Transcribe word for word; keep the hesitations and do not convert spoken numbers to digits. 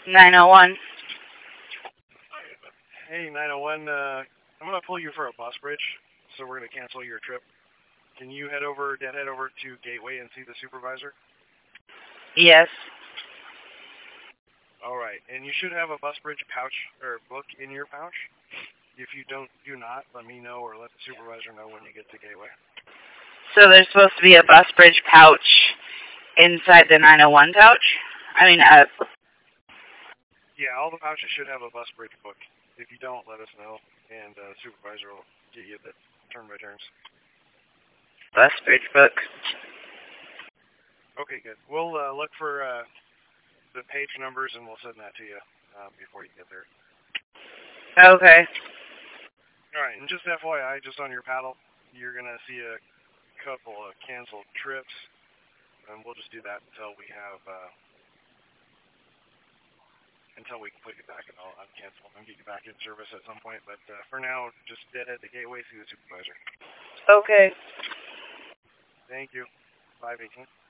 nine oh one. Hey, nine oh one, uh, I'm going to pull you for a bus bridge, so we're going to cancel your trip. Can you head over, dead head over to Gateway and see the supervisor? Yes. All right, and you should have a bus bridge pouch or book in your pouch. If you don't, do not, let me know or let the supervisor know when you get to Gateway. So there's supposed to be a bus bridge pouch inside the nine oh one pouch? I mean, uh, Yeah, all the pouches should have a bus bridge book. If you don't, let us know, and uh, the supervisor will get you the turn by turns. bus bridge book. Okay, good. We'll uh, look for uh, the page numbers, and we'll send that to you uh, before you get there. Okay. All right, and just F Y I, just on your paddle, you're going to see a couple of canceled trips, and we'll just do that until we have, uh, until we can put you back and I'll uncancel and get you back in service at some point. But uh, for now, just deadhead the Gateway, see the supervisor. Okay. Thank you. five eighteen.